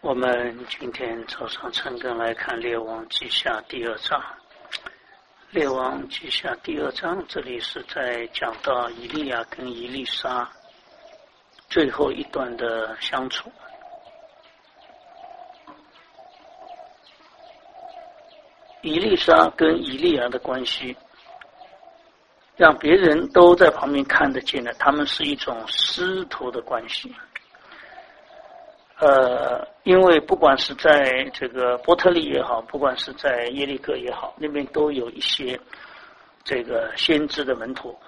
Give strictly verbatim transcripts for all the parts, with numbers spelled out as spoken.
我们今天早上陈根来看《列王记下》第二章。《列王记下》第二章，这里是在讲到以利亚跟以利沙最后一段的相处。以利沙跟以利亚的关系，让别人都在旁边看得见的，他们是一种师徒的关系。呃，因为不管是在这个伯特利也好，不管是在耶利哥也好，那边都有一些这个先知的门徒。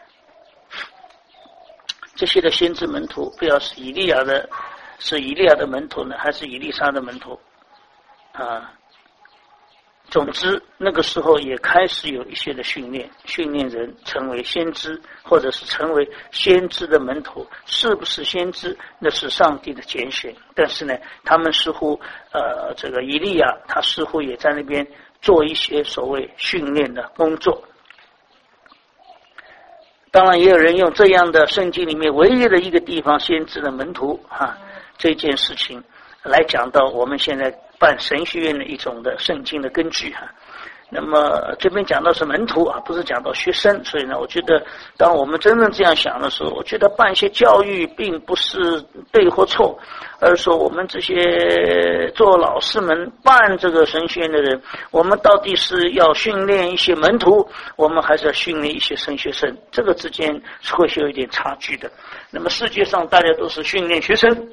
这些的先知门徒，不要是以利亚的，是以利亚的门徒呢，还是以利沙的门徒啊？总之，那个时候也开始有一些的训练，训练人成为先知，或者是成为先知的门徒。是不是先知，那是上帝的拣选。但是呢，他们似乎，呃，这个以利亚他似乎也在那边做一些所谓训练的工作。当然，也有人用这样的圣经里面唯一的一个地方，先知的门徒啊这件事情来讲到我们现在办神学院的一种的圣经的根据哈。那么这边讲到是门徒啊，不是讲到学生，所以呢，我觉得当我们真正这样想的时候，我觉得办一些教育并不是对或错，而是说我们这些做老师们办这个神学院的人，我们到底是要训练一些门徒，我们还是要训练一些神学生，这个之间是会有一点差距的。那么世界上大家都是训练学生，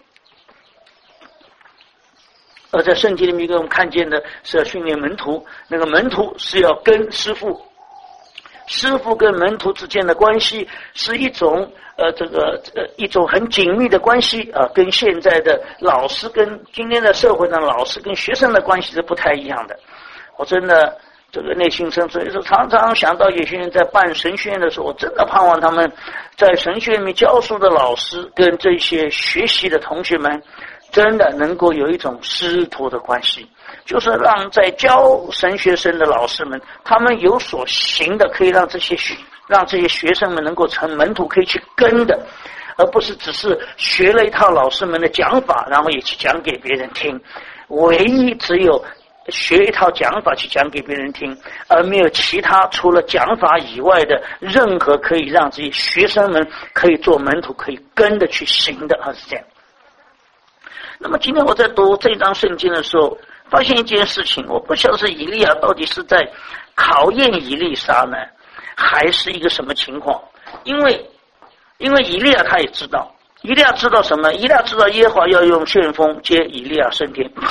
而在圣经里面给我们看见的是要训练门徒，那个门徒是要跟师父，师父跟门徒之间的关系是一种呃这个呃一种很紧密的关系啊、呃，跟现在的老师跟今天的社会上老师跟学生的关系是不太一样的。我真的这个内心深处，就是常常想到有些人在办神学院的时候，我真的盼望他们在神学院里面教书的老师跟这些学习的同学们真的能够有一种师徒的关系，就是让在教神学生的老师们，他们有所行的，可以让这些学让这些学生们能够成门徒，可以去跟的，而不是只是学了一套老师们的讲法，然后也去讲给别人听。唯一只有学一套讲法去讲给别人听，而没有其他除了讲法以外的任何可以让这些学生们可以做门徒，可以跟的去行的，啊，是这样。那么今天我在读这张圣经的时候，发现一件事情，我不晓得是以利亚到底是在考验以利沙呢，还是一个什么情况？因为因为以利亚他也知道，以利亚知道什么？以利亚知道耶和华要用旋风接以利亚升天。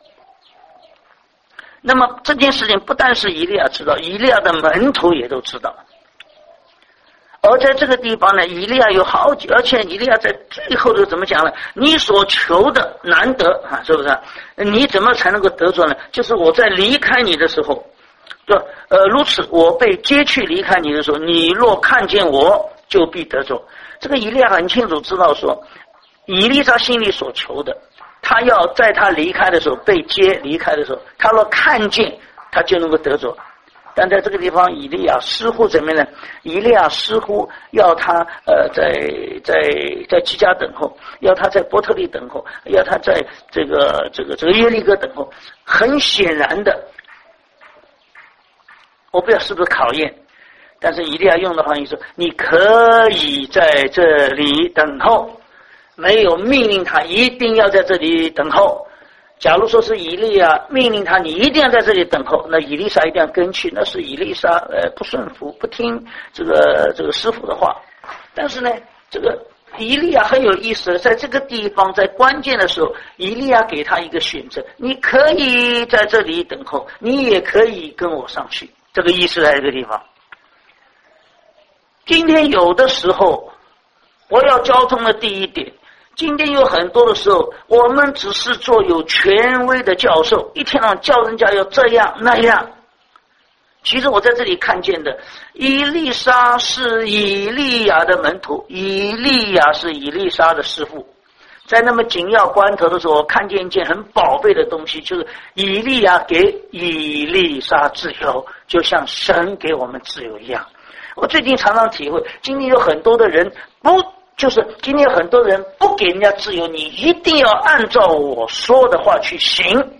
那么这件事情不但是以利亚知道，以利亚的门徒也都知道。而在这个地方呢，以利亚有好几，而且以利亚在最后的怎么讲呢？你所求的难得啊，是不是？你怎么才能够得着呢？就是我在离开你的时候，对吧？呃，如此我被接去离开你的时候，你若看见我，就必得着。这个以利亚很清楚知道说，以利沙心里所求的，他要在他离开的时候，被接离开的时候，他若看见，他就能够得着。但在这个地方，以利亚似乎怎么样呢？以利亚似乎要他呃在在在基甲等候，要他在伯特利等候，要他在这个这个这个耶利哥等候。很显然的，我不知道是不是考验，但是以利亚用的话语说：“你可以在这里等候。”没有命令他一定要在这里等候。假如说是以利亚命令他你一定要在这里等候，那以利沙一定要跟去，那是以利沙呃不顺服，不听这个这个师傅的话。但是呢，这个以利亚很有意思，在这个地方在关键的时候，以利亚给他一个选择，你可以在这里等候，你也可以跟我上去。这个意思在这个地方。今天有的时候我要交通的第一点，今天有很多的时候，我们只是做有权威的教授，一天到晚叫人家要这样那样。其实我在这里看见的，以利沙是以利亚的门徒，以利亚是以利沙的师父。在那么紧要关头的时候，我看见一件很宝贝的东西，就是以利亚给以利沙自由，就像神给我们自由一样。我最近常常体会，今天有很多的人不就是今天很多人不给人家自由，你一定要按照我说的话去行。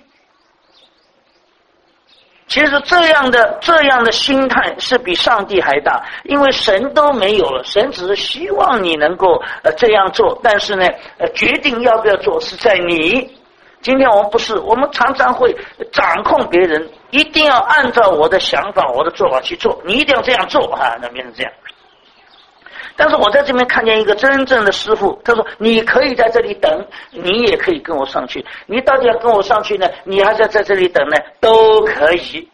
其实这样的这样的心态是比上帝还大，因为神都没有了，神只是希望你能够呃这样做，但是呢，呃决定要不要做是在你。今天我们不是，我们常常会掌控别人，一定要按照我的想法、我的做法去做，你一定要这样做啊，那变成这样。但是我在这边看见一个真正的师父，他说你可以在这里等，你也可以跟我上去，你到底要跟我上去呢，你还是要在这里等呢，都可以。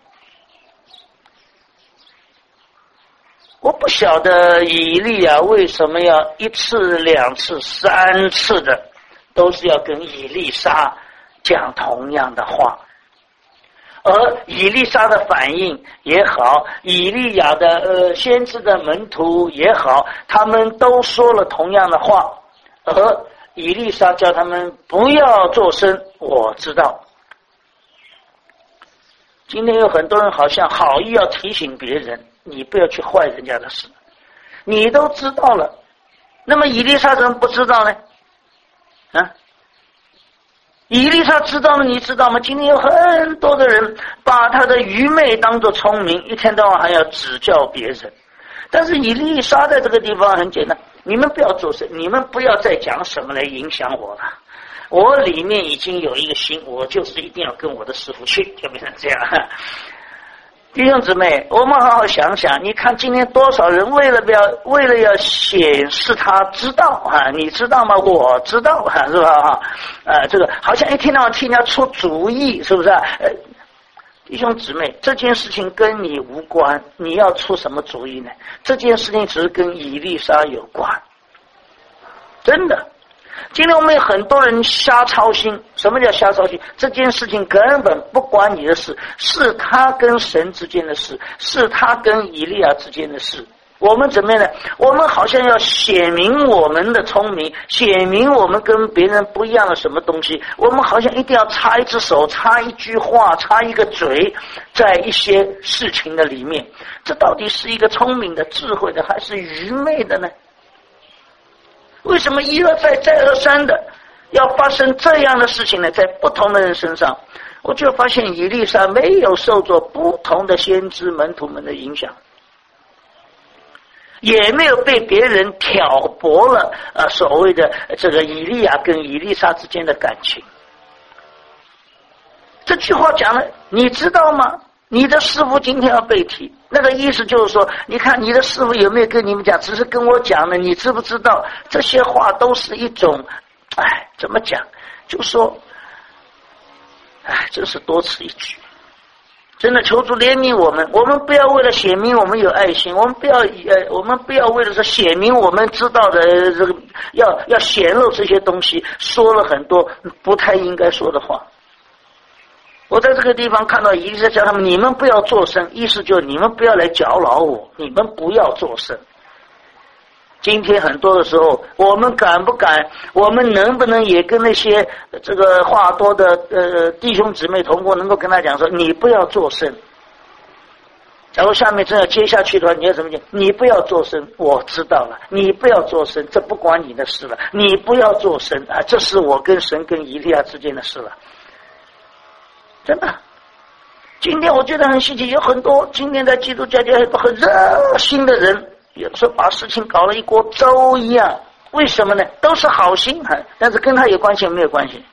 我不晓得以利啊为什么要一次两次三次的都是要跟以利沙讲同样的话，而以利沙的反应也好，以利亚的呃先知的门徒也好，他们都说了同样的话，而以利沙叫他们不要作声。我知道今天有很多人好像好意要提醒别人，你不要去坏人家的事，你都知道了，那么以利沙怎么不知道呢？啊，以利沙知道了，你知道吗？今天有很多的人把他的愚昧当作聪明，一天到晚还要指教别人。但是以利沙在这个地方很简单，你们不要做事，你们不要再讲什么来影响我了。我里面已经有一个心，我就是一定要跟我的师父去，就变成这样。弟兄姊妹，我们好好想想，你看今天多少人为了不要为了要显示他知道啊，你知道吗？我知道啊，是吧？啊，呃，这个好像一天到晚替人家出主意，是不是？呃，弟兄姊妹，这件事情跟你无关，你要出什么主意呢？这件事情只是跟以利沙有关，真的。今天我们有很多人瞎操心。什么叫瞎操心？这件事情根本不关你的事，是他跟神之间的事，是他跟以利亚之间的事。我们怎么样呢？我们好像要显明我们的聪明，显明我们跟别人不一样的什么东西，我们好像一定要插一只手，插一句话，插一个嘴，在一些事情的里面。这到底是一个聪明的、智慧的，还是愚昧的呢？为什么一而再再而三的要发生这样的事情呢？在不同的人身上，我就发现以利沙没有受着不同的先知门徒们的影响，也没有被别人挑拨了呃所谓的这个以利亚跟以利沙之间的感情。这句话讲了，你知道吗？你的师父今天要被提，那个意思就是说，你看你的师父有没有跟你们讲，只是跟我讲的，你知不知道？这些话都是一种，哎，怎么讲？就说，哎，真是多此一举。真的求主怜悯我们，我们不要为了显明我们有爱心，我们不要呃，我们不要为了说显明我们知道的这个，要要显露这些东西，说了很多不太应该说的话。我在这个地方看到以利沙叫他们，你们不要作声，意思就是你们不要来搅扰我，你们不要作声。今天很多的时候，我们敢不敢，我们能不能也跟那些这个话多的呃弟兄姊妹同工，能够跟他讲说，你不要作声。然后下面真要接下去的话，你要怎么讲？你不要作声，我知道了，你不要作声，这不关你的事了，你不要作声啊，这是我跟神跟以利亚之间的事了。真的，今天我觉得很稀奇，有很多今天在基督教界很多很热心的人，有时候把事情搞了一锅粥一样。为什么呢？都是好心，但是跟他有关系没有关系。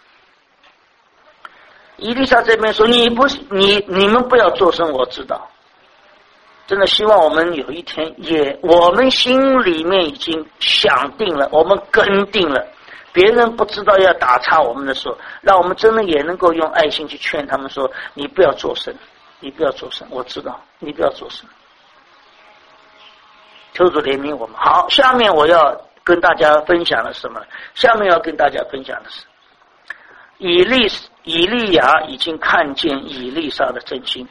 以利沙这边说，你不是你你们不要作声，我知道。真的希望我们有一天也，我们心里面已经想定了，我们跟定了。别人不知道要打岔我们的时候，让我们真的也能够用爱心去劝他们说，你不要作声，你不要作声，我知道你不要作声。求主怜悯我们。好，下面我要跟大家分享的是什么？下面要跟大家分享的是以利以利亚已经看见以利沙的真心。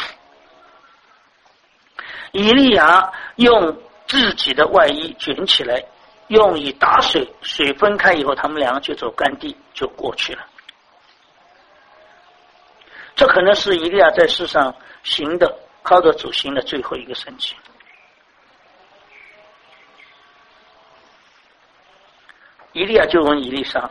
以利亚用自己的外衣卷起来，用以打水，水分开以后，他们两个就走干地，就过去了。这可能是以利亚在世上行的，靠着主行的最后一个神迹。 以利亚就问以利沙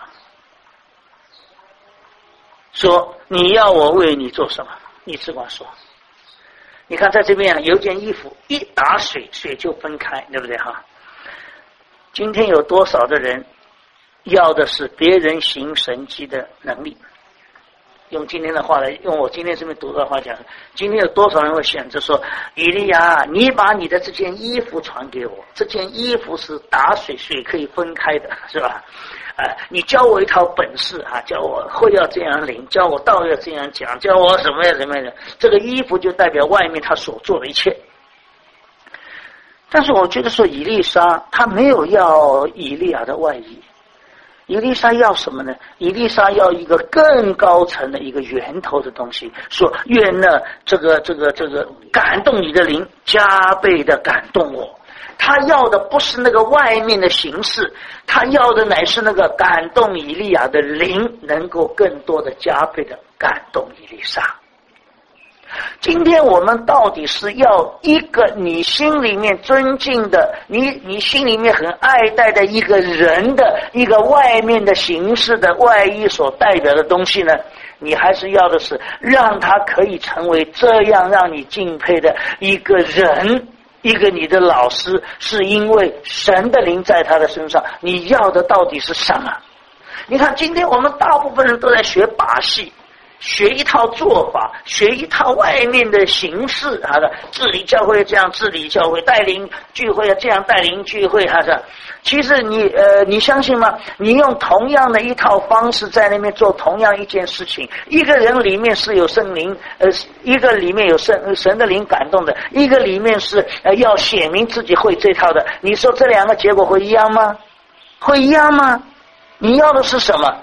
说：“你要我为你做什么？你只管说。”你看在这边啊，有件衣服一打水，水就分开，对不对哈？今天有多少的人要的是别人行神迹的能力？用今天的话来，用我今天这边读的话讲，今天有多少人会选择说：“以利亚，你把你的这件衣服传给我，这件衣服是打水，水可以分开的，是吧？呃，你教我一套本事啊，教我会要这样领，教我道要这样讲，教我什么呀什么呀。这个衣服就代表外面他所做的一切。但是我觉得说，以利沙他没有要以利亚的外衣。以利沙要什么呢？以利沙要一个更高层的一个源头的东西，说愿呢这个这个这个感动你的灵，加倍的感动我。他要的不是那个外面的形式，他要的乃是那个感动以利亚的灵，能够更多的加倍的感动以利沙。今天我们到底是要一个你心里面尊敬的，你你心里面很爱戴的一个人的一个外面的形式的外衣所代表的东西呢？你还是要的是让他可以成为这样让你敬佩的一个人，一个你的老师，是因为神的灵在他的身上。你要的到底是什么？你看今天我们大部分人都在学把戏，学一套做法，学一套外面的形式，好的，治理教会这样治理教会，带领聚会这样带领聚会，好的。其实你呃，你相信吗？你用同样的一套方式在那边做同样一件事情，一个人里面是有圣灵，呃，一个里面有神神的灵感动的，一个里面是呃要显明自己会这套的。你说这两个结果会一样吗？会一样吗？你要的是什么？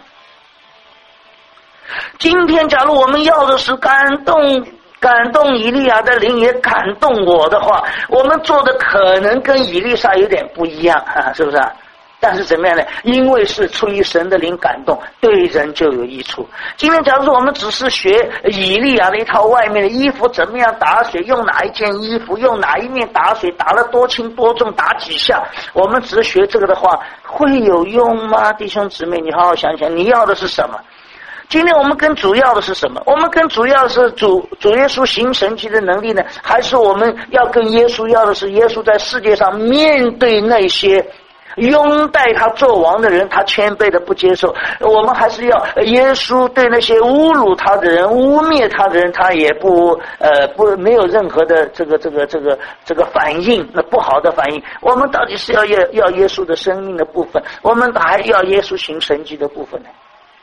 今天假如我们要的是感动感动以利亚的灵也感动我的话，我们做的可能跟以利沙有点不一样啊，是不是啊？但是怎么样呢？因为是出于神的灵感动，对人就有益处。今天假如说我们只是学以利亚的一套外面的衣服怎么样打水，用哪一件衣服，用哪一面打水，打了多轻多重，打几下，我们只是学这个的话，会有用吗？弟兄姊妹，你好好想想，你要的是什么？今天我们更主要的是什么？我们更主要的是主主耶稣行神迹的能力呢，还是我们要跟耶稣要的是耶稣在世界上面对那些拥戴他做王的人，他谦卑的不接受？我们还是要耶稣对那些侮辱他的人、污蔑他的人，他也不呃不没有任何的这个这个这个这个反应，那不好的反应。我们到底是要要要耶稣的生命的部分，我们还要耶稣行神迹的部分呢？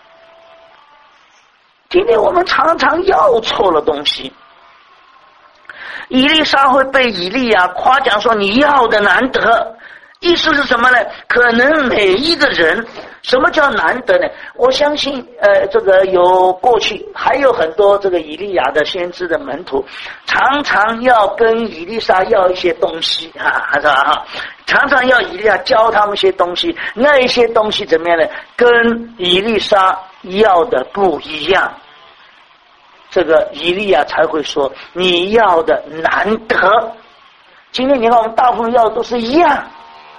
今天我们常常要错了东西。以利沙会被以利亚夸奖说你要的难得，意思是什么呢？可能每一个人，什么叫难得呢？我相信呃，这个有过去还有很多这个以利亚的先知的门徒，常常要跟以利沙要一些东西啊，是吧？常常要以利亚教他们一些东西，那一些东西怎么样呢？跟以利沙要的不一样，这个以利亚才会说你要的难得。今天你看我们大部分要的都是一样。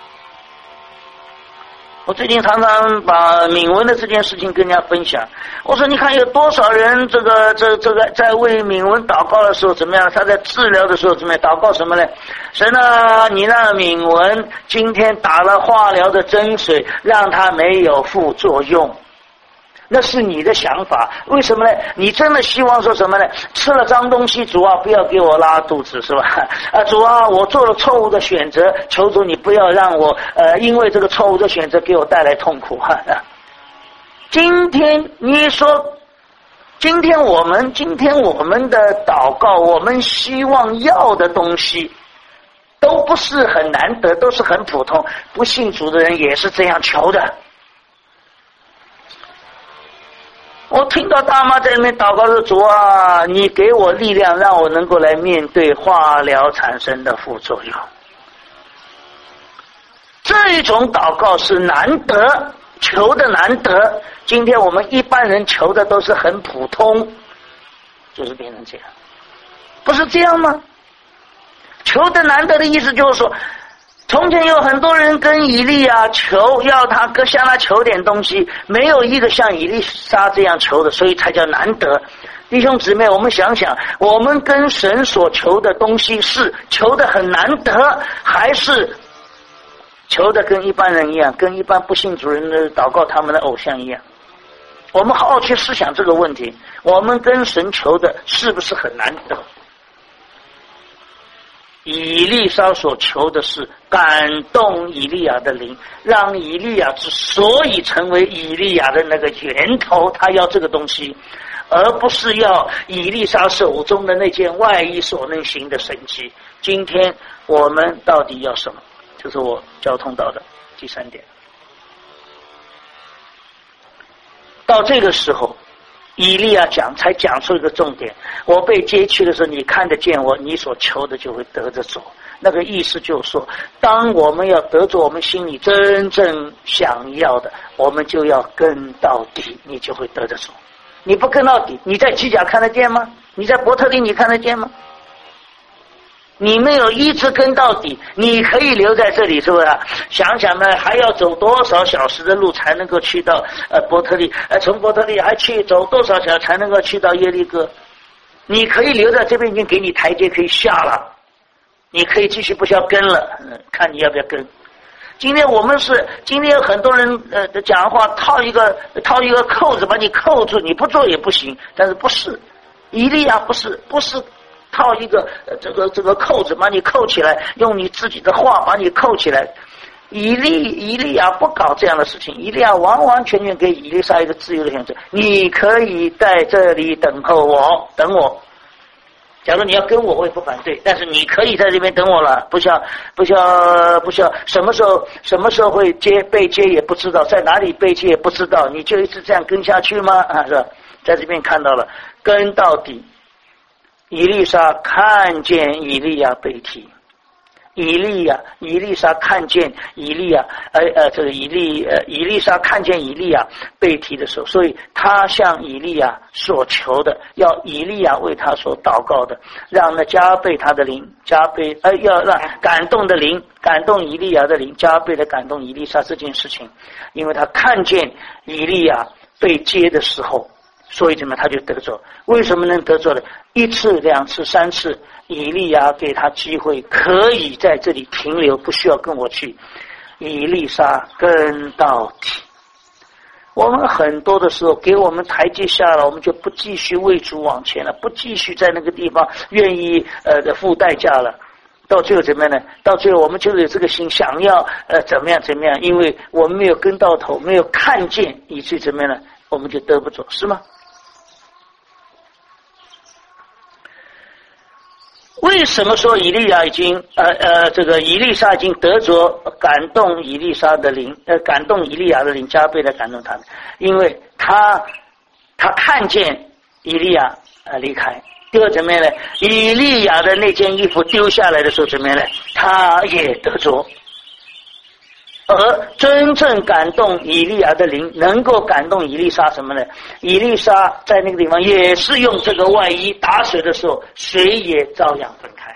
我最近常常把敏文的这件事情跟人家分享，我说你看有多少人这个这这个在为敏文祷告的时候怎么样，他在治疗的时候怎么样，祷告什么呢？神啊，你让敏文今天打了化疗的针水，让他没有副作用。那是你的想法，为什么呢？你真的希望说什么呢？吃了脏东西，主啊，不要给我拉肚子，是吧？啊，主啊，我做了错误的选择，求主你不要让我呃，因为这个错误的选择给我带来痛苦哈。今天你说，今天我们今天我们的祷告，我们希望要的东西，都不是很难得，都是很普通。不信主的人也是这样求的。我听到大妈在那边祷告说，主啊，你给我力量，让我能够来面对化疗产生的副作用。这种祷告是难得，求的难得。今天我们一般人求的都是很普通，就是变成这样，不是这样吗？求的难得的意思就是说， 从前有很多人跟以利亚求，要他跟向他求点东西，没有一个像以利沙这样求的，所以才叫难得。弟兄姊妹，我们想想，我们跟神所求的东西是求的很难得，还是求的跟一般人一样，跟一般不信主人的祷告他们的偶像一样？我们好好去思想这个问题，我们跟神求的是不是很难得？以利沙所求的是感动以利亚的灵，让以利亚之所以成为以利亚的那个源头，他要这个东西，而不是要以利沙手中的那件外衣所能行的神迹。今天我们到底要什么？这是我交通到的第三点。到这个时候，以利亚讲才讲出一个重点，我被接去的时候，你看得见我，你所求的就会得着走。那个意思就是说，当我们要得着我们心里真正想要的，我们就要跟到底，你就会得着走。你不跟到底，你在基甲看得见吗？你在伯特利你看得见吗？你没有一直跟到底，你可以留在这里，是不是？想想呢，还要走多少小时的路才能够去到呃伯特利？呃，从伯特利还去走多少小时才能够去到耶利哥？你可以留在这边，已经给你台阶可以下了，你可以继续不需要跟了，嗯，看你要不要跟。今天我们是，今天有很多人呃讲话套一个套一个扣子把你扣住，你不做也不行。但是不是，以利亚不是不是。套一个呃这个这个扣子把你扣起来，用你自己的话把你扣起来。以利以利亚不搞这样的事情，以利亚完完全全给以利沙一个自由的选择，你可以在这里等候我，等我。假如你要跟我，我也不反对，但是你可以在这边等我了，不需要不需要不需要什么时候什么时候会接被接也不知道，在哪里被接也不知道，你就一直这样跟下去吗？啊，是吧？在这边看到了，跟到底。以利沙看见以利亚被提，以利亚以利沙看见以利亚，呃呃，这个以利呃以利沙看见以利亚被提的时候，所以他向以利亚所求的，要以利亚为他所祷告的，让那加倍他的灵，加倍呃要让感动的灵，感动以利亚的灵，加倍的感动以利沙这件事情，因为他看见以利亚被接的时候。所以怎么他就得着？为什么能得着呢？一次、两次、三次，以利亚给他机会，可以在这里停留，不需要跟我去。以利沙跟到底。我们很多的时候给我们台阶下了，我们就不继续为主往前了，不继续在那个地方愿意呃的付代价了。到最后怎么样呢？到最后我们就有这个心想要呃怎么样怎么样，因为我们没有跟到头，没有看见，以至于怎么样呢？我们就得不着，是吗？为什么说以利亚已经呃呃这个以利沙已经得着感动以利沙的灵，呃感动以利亚的灵，加倍的感动他们？因为他他看见以利亚呃离开，第二怎么样呢？以利亚的那件衣服丢下来的时候怎么样呢？他也得着。而真正感动以利亚的灵，能够感动以利沙什么呢？以利沙在那个地方也是用这个外衣打水的时候，水也照样分开。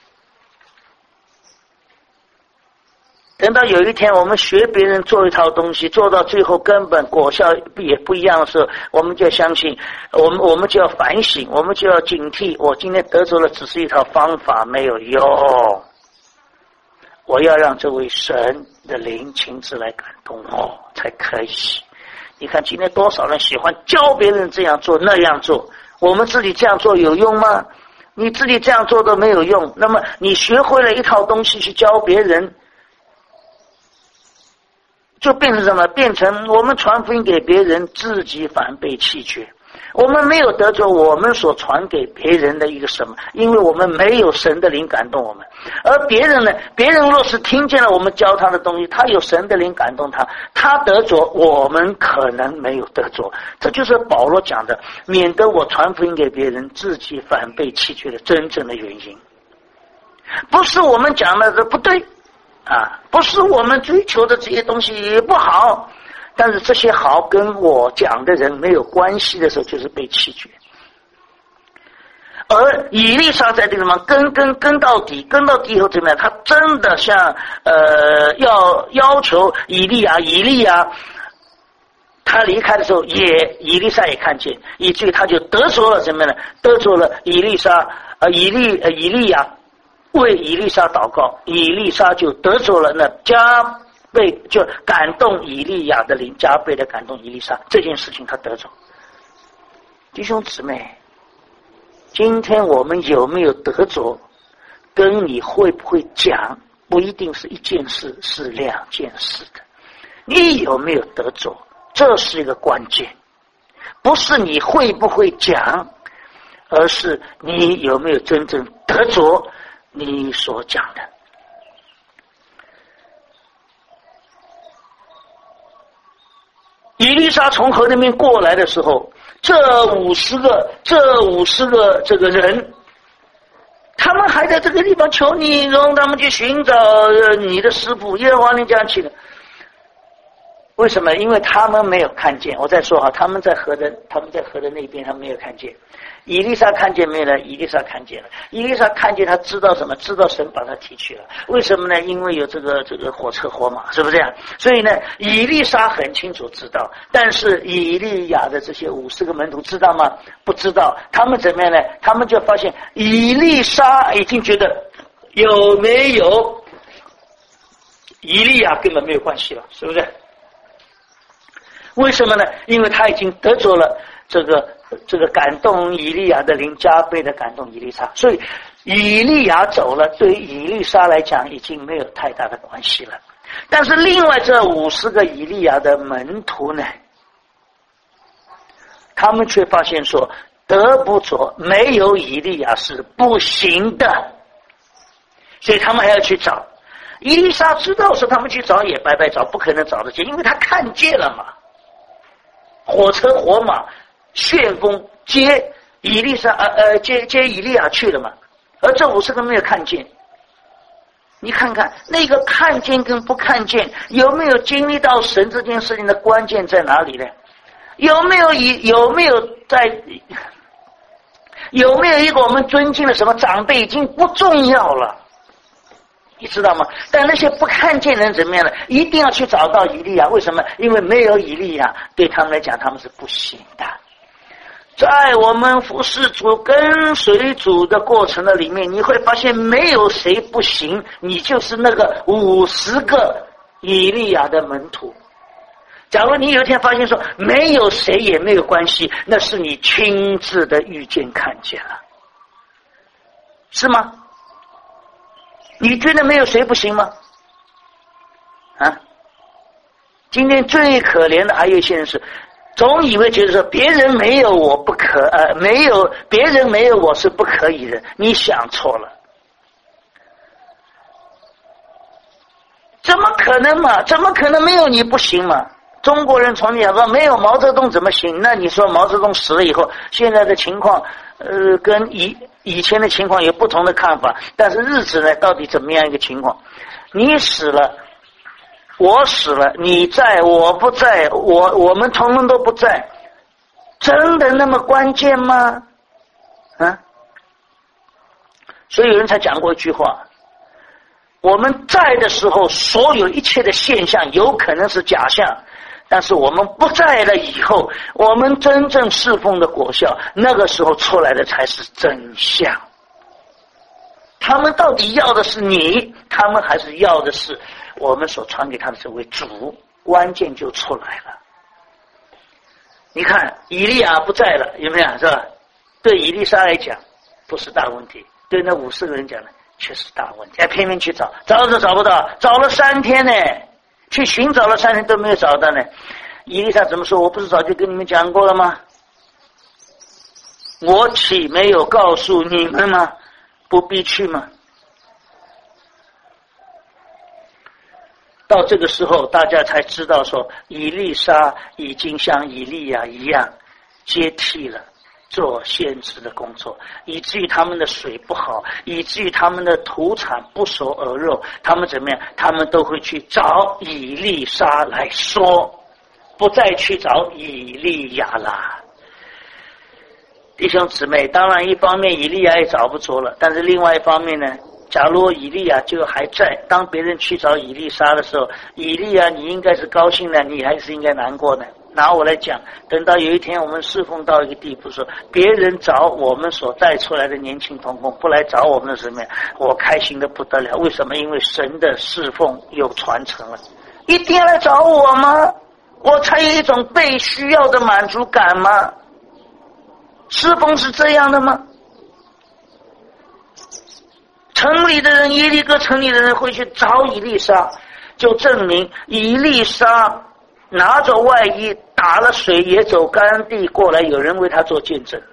等到有一天我们学别人做一套东西，做到最后根本果效也不一样的时候，我们就要相信，我们我们就要反省，我们就要警惕，我今天得着了只是一套方法，没有用。我要让这位神的灵亲自来感动我才可以。你看今天多少人喜欢教别人这样做那样做，我们自己这样做有用吗？你自己这样做都没有用，那么你学会了一套东西去教别人，就变成什么？变成我们传福音给别人，自己反被弃绝。我们没有得着我们所传给别人的一个什么，因为我们没有神的灵感动我们。而别人呢，别人若是听见了我们教他的东西，他有神的灵感动他，他得着，我们可能没有得着。这就是保罗讲的，免得我传福音给别人，自己反被弃绝的真正的原因。不是我们讲的不对啊，不是我们追求的这些东西也不好，但是这些好跟我讲的人没有关系的时候，就是被弃绝。 而以利沙在这个地方跟跟跟到底，跟到底以后怎么样？他真的像呃要要求以利亚，以利亚他离开的时候，也以利沙也看见，以至于他就得着了什么呢？得着了以利沙呃以利呃以利亚为以利沙祷告，以利沙就得着了那加倍就感动以利亚的灵，加倍的感动以利沙，这件事情他得着。弟兄姊妹，今天我们有没有得着，跟你会不会讲不一定是一件事，是两件事的。你有没有得着，这是一个关键，不是你会不会讲，而是你有没有真正得着你所讲的。以利沙从河那边过来的时候，这五十个这五十个这个人，他们还在这个地方求你，让他们去寻找你的师傅耶和华你家去的。为什么？因为他们没有看见。我再说哈，他们在河的他们在河的那边，他们没有看见。以利沙看见没有呢？以利沙看见了。以利沙看见，他知道什么？知道神把他提去了。为什么呢？因为有这个这个火车火马，是不是这样？所以呢，以利沙很清楚知道，但是以利亚的这些五十个门徒知道吗？不知道。他们怎么样呢？他们就发现以利沙已经觉得有没有以利亚根本没有关系了，是不是？为什么呢？因为他已经得着了这个这个感动以利亚的灵，加倍的感动以利沙，所以以利亚走了，对于以利沙来讲已经没有太大的关系了。但是另外这五十个以利亚的门徒呢，他们却发现说得不着，没有以利亚是不行的，所以他们还要去找。以利沙知道说他们去找也白白找，不可能找得见，因为他看见了嘛。火车火马旋风接以利沙呃呃接接以利亚去了嘛，而这五十个没有看见。你看看那个看见跟不看见，有没有经历到神这件事情的关键在哪里呢？有没有以有没有在有没有一个我们尊敬的什么长辈已经不重要了，你知道吗？但那些不看见人怎么样呢？一定要去找到以利亚。为什么？因为没有以利亚，对他们来讲他们是不行的。在我们服侍主跟随主的过程的里面，你会发现没有谁不行，你就是那个五十个以利亚的门徒。假如你有一天发现说没有谁也没有关系，那是你亲自的遇见看见了，是吗？你觉得没有谁不行吗？啊！今天最可怜的还有一些人是，总以为觉得说别人没有我不可，呃，没有别人没有我是不可以的。你想错了，怎么可能嘛？怎么可能没有你不行嘛？中国人从讲说没有毛泽东怎么行？那你说毛泽东死了以后，现在的情况，呃，跟以以前的情况有不同的看法，但是日子呢，到底怎么样一个情况？你死了，我死了，你在我不在，我我们统统都不在，真的那么关键吗？啊！所以有人才讲过一句话：我们在的时候，所有一切的现象有可能是假象。但是我们不在了以后，我们真正侍奉的果效，那个时候出来的才是真相。他们到底要的是你，他们还是要的是我们所传给他的这位主？关键就出来了。你看以利亚不在了，有没有？是吧？对以利沙来讲不是大问题，对那五十个人讲呢却是大问题。还偏偏去找，找都找不到，找了三天呢，去寻找了三天都没有找到呢。以利沙怎么说？我不是早就跟你们讲过了吗？我岂没有告诉你们吗？不必去吗？到这个时候大家才知道说以利沙已经像以利亚一样接替了做先知的工作，以至于他们的水不好，以至于他们的土产不熟而肉，他们怎么样？他们都会去找以利沙来说，不再去找以利亚啦。 弟兄姊妹，当然一方面以利亚也找不着了，但是另外一方面呢，假如以利亚就还在，当别人去找以利沙的时候，以利亚你应该是高兴的，你还是应该难过的。拿我来讲，等到有一天我们侍奉到一个地步，说别人找我们所带出来的年轻同工不来找我们的时候，我开心的不得了。为什么？因为神的侍奉有传承了。一定要来找我吗？我才有一种被需要的满足感吗？侍奉是这样的吗？城里的人，耶利哥城里的人会去找以利沙，就证明以利沙拿着外衣打了水也走干地过来，有人为他做见证。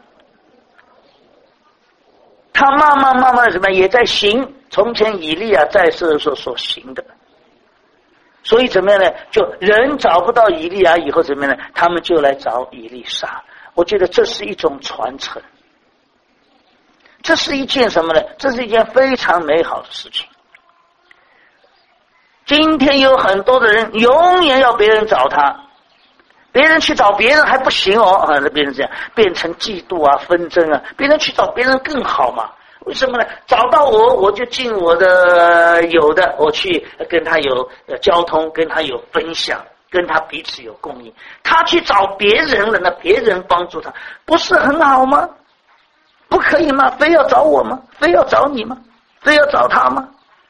他慢慢慢慢什么也在行从前以利亚在世的时候所行的。所以怎么样呢？就人找不到以利亚以后怎么样呢？他们就来找以利沙。我觉得这是一种传承，这是一件什么呢？这是一件非常美好的事情。今天有很多的人永远要别人找他，别人去找别人还不行哦，啊，那别人这样变成嫉妒啊、纷争啊，别人去找别人更好嘛。为什么呢？找到我，我就尽我的有的，我去跟他有交通，跟他有分享，跟他彼此有供应。他去找别人了，那别人帮助他，不是很好吗？不可以吗？非要找我吗？非要找你吗？非要找他吗？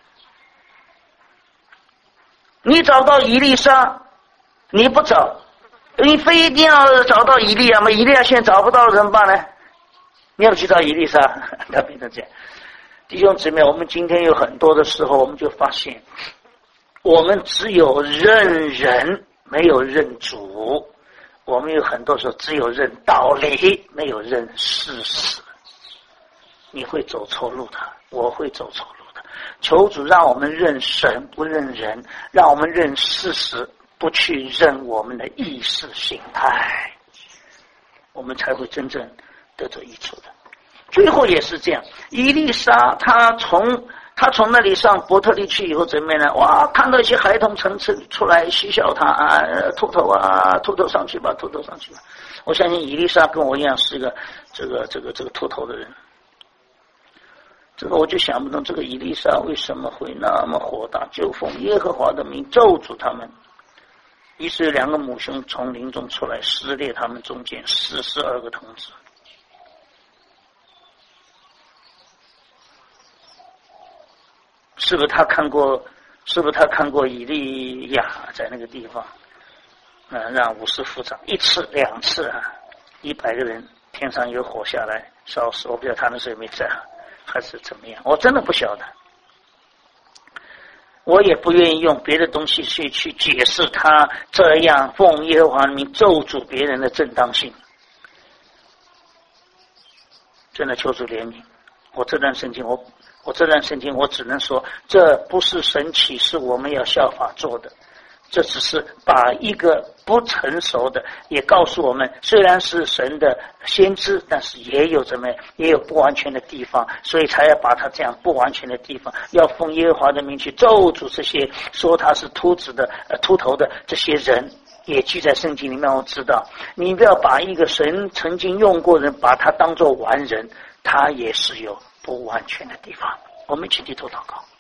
你找到以利沙，你不找，你非一定要找到以利亚吗？以利亚现在找不到了怎么办呢？你要去找以利沙，他变成这样。弟兄姊妹，我们今天有很多的时候，我们就发现，我们只有认人，没有认主；我们有很多时候只有认道理，没有认事实。你会走错路的，我会走错路的。求主让我们认神，不认人；让我们认事实，不去认我们的意识形态，我们才会真正得着益处的。最后也是这样，以利沙他从他从那里上伯特利去以后怎么样呢？哇，看到一些孩童层次出来嬉笑他啊，秃头啊，秃头上去吧，秃头上去吧。我相信以利沙跟我一样是一个这个这个这个秃头的人。这个我就想不通，这个以利沙为什么会那么火大，就奉耶和华的名咒诅他们。于是两个母兄从林中出来，撕裂他们中间四十二个童子。是不是他看过？是不是他看过以利亚在那个地方？啊，让五十夫长一次两次啊，一百个人天上有火下来烧死。我不知道他那时候有没有在，还是怎么样？我真的不晓得。我也不愿意用别的东西去去解释他这样奉耶和华名咒诅别人的正当性。真的求主怜悯。我这段圣经我。我这段圣经我只能说，这不是神启示我们要效法做的，这只是把一个不成熟的也告诉我们，虽然是神的先知，但是也有怎么样，也有不完全的地方，所以才要把它这样不完全的地方，要奉耶和华的名去咒诅这些说他是秃子的、呃、秃头的这些人，也记在圣经里面。我知道，你不要把一个神曾经用过的人，把他当作完人，他也是有不完全的地方。我们一起低头祷告。